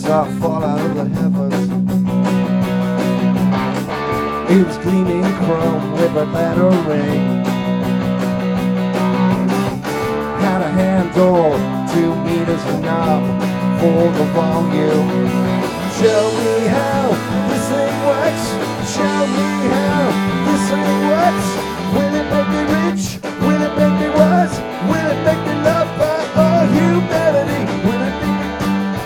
star fall out of the heavens. It was gleaming chrome with a lettering. Had a handle 2 meters and up for the volume. Show me how this thing works. Show me how this thing works. Will it make me rich? Will it make me wise? Will it make me loved by all humanity? Will it make me...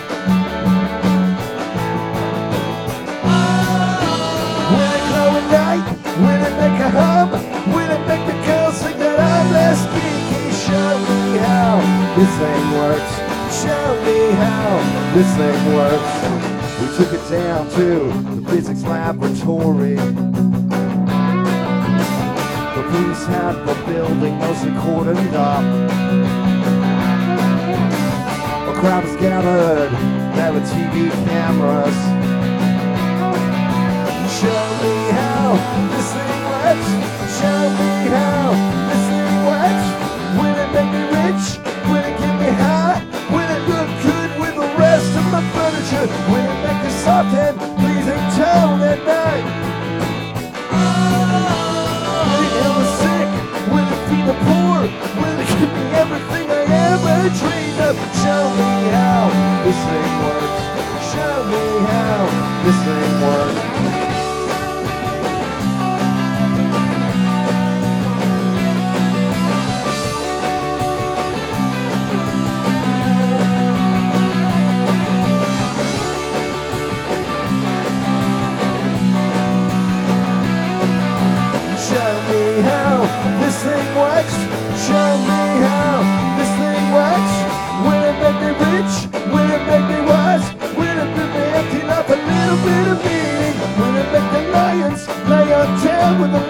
Will it glow at night? Will it make a hum? Will it make the girls think that I'm less geeky? Show me how this thing works. Show me how this thing works. We took it down to the physics laboratory. The police had the building mostly cordoned up. A crowd was gathered, there were TV cameras. Show me how this thing works. Show me how this thing works. Will it make me rich? Will it get me high? Will it look good with the rest of my furniture? Will it make the soft and pleasing tone at night? Will it heal the sick? Will it feed the poor? Will it give me everything I ever dreamed of? Show me how this thing works. Show me how this thing works. This thing works. Show me how this thing works. Will it make me rich? Will it make me wise? Will it make me empty up a little bit of meaning? Will it make the lions lay on tail with the